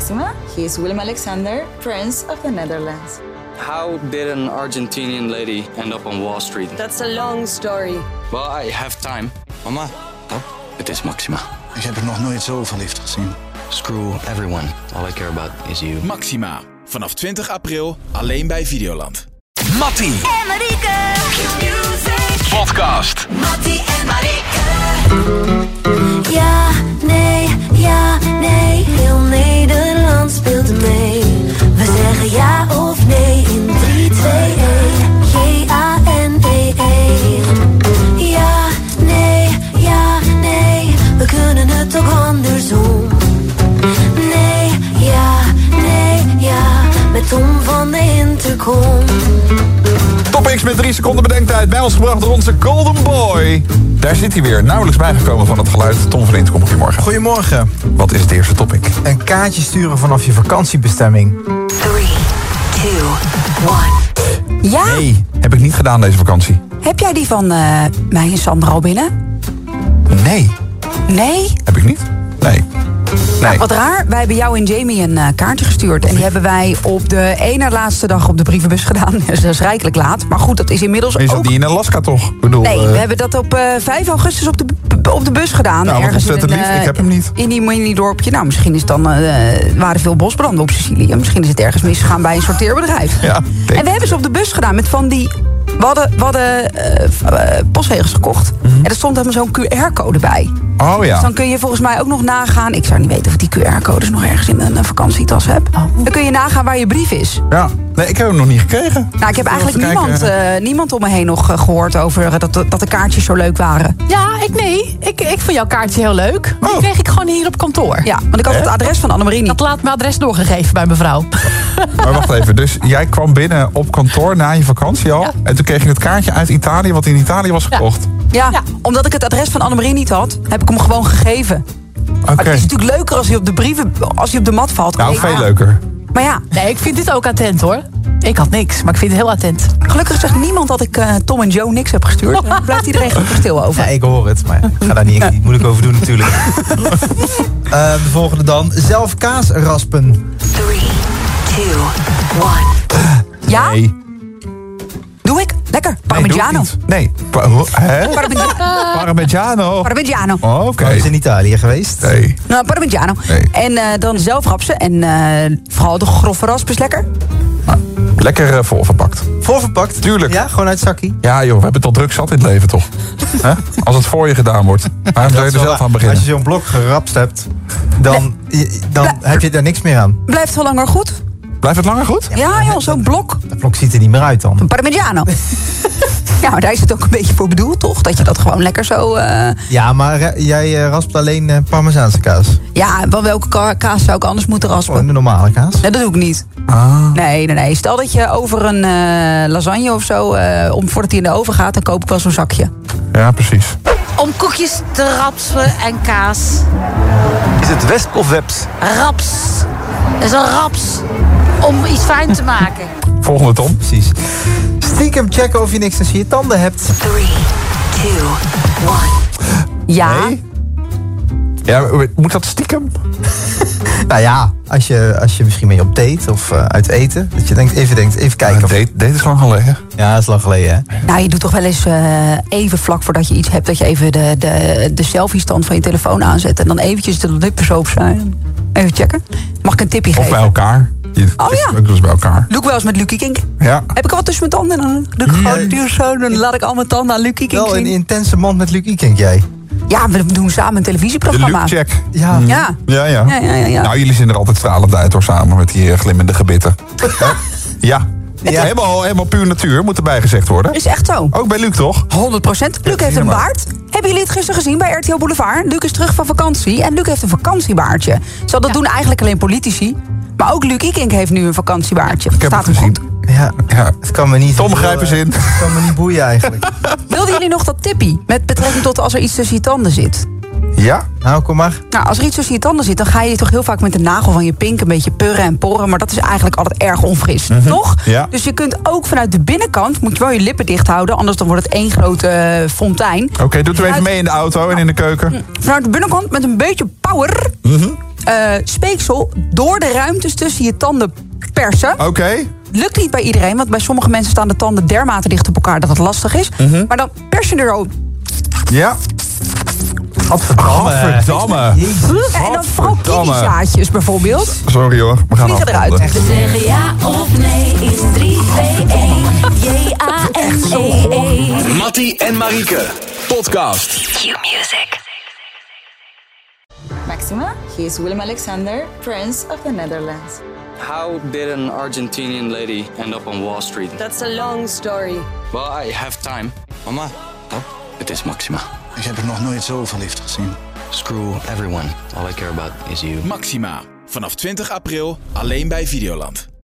Maxima. He is Willem Alexander, Prince of the Netherlands. How did an Argentinian lady end up on Wall Street? That's a long story. Well, I have time. Mama, Het is Maxima. ik heb er nog nooit zo verliefd gezien. Screw everyone. All I care about is you. Maxima. Vanaf 20 april alleen bij Videoland. Mattie En Marieke. Q-Music. Podcast. Mattie en Marieke. Ja, nee. Heel Nederland speelt mee. We zeggen ja of nee in 3, 2, 1. J-A-N-E-E. Ja, nee. We kunnen het ook andersom. Nee, ja. Met Tom van de Intercom. Top X met 3 seconden bedenktijd. Bij ons gebracht door onze Golden Boy. Daar zit hij weer. Nauwelijks bijgekomen van het geluid. Tom van Intercom, goedemorgen. Goedemorgen. Wat is het eerste topic? Een kaartje sturen vanaf je vakantiebestemming. 3, 2, 1. Ja? Nee, heb ik niet gedaan deze vakantie. Heb jij die van mij en Sander al binnen? Nee. Nee? Heb ik niet? Nee. Nou, wat raar. Wij hebben jou en Jamie een kaartje gestuurd. En die hebben wij op de ene laatste dag op de brievenbus gedaan. Dus dat is rijkelijk laat. Maar goed, dat is inmiddels Is dat ook... die in Alaska toch? Ik bedoel, Nee, we hebben dat op 5 augustus op de bus gedaan. Nou, wat ontzettend lief. Ik heb hem niet. In die mini-dorpje. Nou, misschien is dan, waren veel bosbranden op Sicilië. Misschien is het ergens misgegaan bij een sorteerbedrijf. Ja, en we hebben ze op de bus gedaan met van die... We hadden postzegels gekocht. En er stond helemaal zo'n QR-code bij. Oh ja. Dus dan kun je volgens mij ook nog nagaan... Ik zou niet weten of ik die QR-codes nog ergens in een vakantietas heb. Dan kun je nagaan waar je brief is. Ja. Nee, ik heb hem nog niet gekregen. Nou, ik heb eigenlijk niemand om me heen nog gehoord over dat de kaartjes zo leuk waren. Ja, ik vond jouw kaartje heel leuk. Die kreeg ik gewoon hier op kantoor. Ja, want ik had het adres van Annemarie niet. Dat laat mijn adres doorgegeven bij mevrouw. Maar wacht even, dus jij kwam binnen op kantoor na je vakantie al... Ja. En toen kreeg je het kaartje uit Italië, wat in Italië was gekocht. Ja, omdat ik het adres van Annemarie niet had, heb ik hem gewoon gegeven. Oké. Maar het is natuurlijk leuker als hij op de mat valt. Nou, veel leuker. Maar ja. Nee, ik vind dit ook attent hoor. Ik had niks, maar ik vind het heel attent. Gelukkig zegt niemand dat ik Tom en Joe niks heb gestuurd. Daar blijft iedereen gewoon stil over. Ja, ik hoor het, maar ik ga daar niet moeilijk over doen natuurlijk. De volgende dan. Zelf kaas raspen. 3, 2, 1. Ja? Nee. Doe ik? Lekker. Nee, doe ik Parmigiano. niet. Nee. Hè? Parmigiano. Parmigiano. Oh, oké. Is in Italië geweest? Nee. Nou, Parmigiano. Nee. En dan zelf rapsen. En vooral de grove raspen is lekker. Lekker voorverpakt. Voorverpakt? Tuurlijk. Ja, gewoon uit zakkie. Ja joh, we hebben het al druk zat in het leven toch? Hè? Als het voor je gedaan wordt. Waarom zou je er zelf aan beginnen? Als je zo'n blok gerapst hebt, dan heb je daar niks meer aan. Blijft wel langer goed? Blijft het langer goed? Ja joh, zo'n blok. Dat blok ziet er niet meer uit dan. Een Parmigiano. Ja, maar daar is het ook een beetje voor bedoeld, toch? Dat je dat gewoon lekker zo... Ja, maar jij raspt alleen Parmezaanse kaas. Ja, van welke kaas zou ik anders moeten raspen? Gewoon de normale kaas. Nee, dat doe ik niet. Ah. Nee. Stel dat je over een lasagne of zo... voordat die in de oven gaat, dan koop ik wel zo'n zakje. Ja, precies. Om koekjes te rapsen en kaas. Is het wesp of weps? Raps. Dat is een raps. Om iets fijn te maken. Volgende Tom. Precies. Stiekem checken of je niks tussen je tanden hebt. 3, 2, 1. Ja. Nee? Ja, moet dat stiekem? Nou ja, als je misschien mee op date of uit eten. Dat je even kijken. Of... Date is lang geleden. Ja, dat is lang geleden hè. Nou, je doet toch wel eens even vlak voordat je iets hebt... dat je even de selfie-stand van je telefoon aanzet... en dan eventjes de lippen op zijn. Even checken. Mag ik een tipje geven? Of bij elkaar. Oh ja. Ook dus bij elkaar. Doe ik wel eens met Lucie Kink. Ja. Heb ik al wat tussen mijn tanden? Dan doe ik gewoon duur zo. Dan laat ik al mijn tanden aan Lucie Kink Wel een zien. intense man met Lucie Kink jij. Ja, we doen samen een De televisieprogramma. Luke check. Ja. Ja. Ja. Ja. Nou, jullie zien er altijd stralend uit hoor, samen met die glimmende gebitten. Ja. Helemaal puur natuur, moet erbij gezegd worden. Is echt zo. Ook bij Luc, toch? 100%. Luc heeft een baard. Hebben jullie het gisteren gezien bij RTL Boulevard? Luc is terug van vakantie en Luc heeft een vakantiebaardje. Dat doen eigenlijk alleen politici. Maar ook Luc Ikink heeft nu een vakantiebaardje. Ik heb het gezien. Ja, het kan me niet... Tom, begrijp eens in. Het kan me niet boeien eigenlijk. Wilden jullie nog dat tippie? Met betrekking tot als er iets tussen je tanden zit. Ja? Nou, kom maar. Nou, als er iets tussen je tanden zit, dan ga je toch heel vaak met de nagel van je pink een beetje purren en porren. Maar dat is eigenlijk altijd erg onfris, toch? Ja. Dus je kunt ook vanuit de binnenkant, moet je wel je lippen dicht houden, anders dan wordt het één grote fontein. Oké, doet u even mee in de auto en in de keuken. Vanuit de binnenkant met een beetje power. speeksel door de ruimtes tussen je tanden persen. Oké. Lukt niet bij iedereen, want bij sommige mensen staan de tanden dermate dicht op elkaar dat het lastig is. Maar dan pers je er ook. Ja. Gadverdamme. En dan vooral kiwizaadjes bijvoorbeeld. Sorry hoor, we gaan vliegen eruit. Te zeggen ja of nee is 3, 2, 1. J-A-N-E-E. Mattie en Marieke. Podcast. Q-Music. Maxima, he is Willem-Alexander, Prince of the Netherlands. How did an Argentinian lady end up on Wall Street? That's a long story. Well, I have time. Mama, het is Maxima. Ik heb er nog nooit zo verliefd gezien. Screw everyone. All I care about is you. Maxima. Vanaf 20 april alleen bij Videoland.